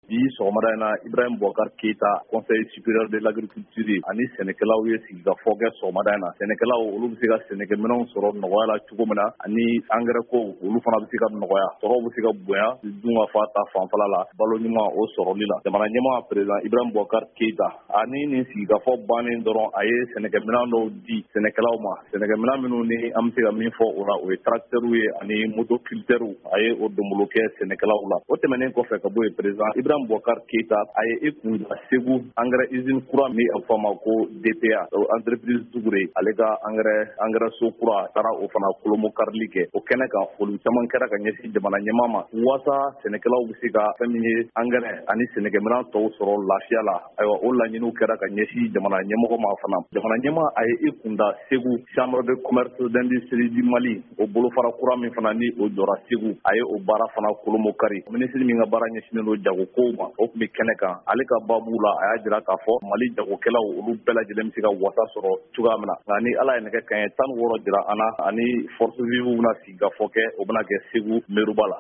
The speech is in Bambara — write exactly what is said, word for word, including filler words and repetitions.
bi sɔgɔmada in na Ibrahim Boubacar Keita Conseil supérieur de l'agriculture ani sɛnɛkɛlaw ye sigikafɔ kɛ sɔgɔmada in na. Sɛnɛkɛlaw olu bɛ se ka sɛnɛkɛminɛnw sɔrɔ nɔgɔya la cogo min na ani engrais ko olu fana bɛ se ka nɔgɔya, sɔrɔw bɛ se ka bonya dun ka fa ta fanfɛla la balo ɲuman o sɔrɔli la. Jamana ɲɛmaa président Ibrahim Boubacar Keita ani nin sigikafɔ bannen dɔrɔn a ye sɛnɛkɛminɛn dɔw di sɛnɛkɛlaw ma. Sɛnɛkɛminɛn minnu ni an bɛ se ka min fɔ o la o ye tracteurs ye ani motoculteurs a ye o donbolo kɛ sɛnɛkɛlaw la. O tɛmɛnen kɔfɛ ka bɔ yen président Ibrahim Boubacar Keita a ye i kun da Segu engrais usine kura min a fɔ a ma ko D P A o entreprise Dugure ale ka engrais engrais so kura taara o fana kolomo karili kɛ. O kɛnɛ kan foli caman kɛra ka ɲɛsin jamana ɲɛmaa ma waasa sɛnɛkɛlaw bɛ se ka fɛn min ye engrais ani sɛnɛkɛminɛn tɔw sɔrɔ lafiya la. Ayiwa o laɲiniw kɛra ka ɲɛsin jamana ɲɛmɔgɔ ma fana. Jamana ɲɛmaa a ye i kun da Segu chambre de commerce d'industrie du Mali o bolofara kura min fana ni o jɔra Segu a ye o baara fana kolomo kari. Minisiri min ka baara ɲɛsinnen don jagokow ma o tun bɛ kɛnɛ kan ale ka baabu la a y'a jira k'a fɔ Mali jagokɛlaw olu bɛɛ lajɛlen bɛ se ka wasa sɔrɔ cogoya min na. Nka ni Ala ye nɛgɛ kanɲɛ tan ni wɔɔrɔ jira an na ani force vive bɛna sigikafɔ kɛ o bɛna kɛ Segu Meruba la.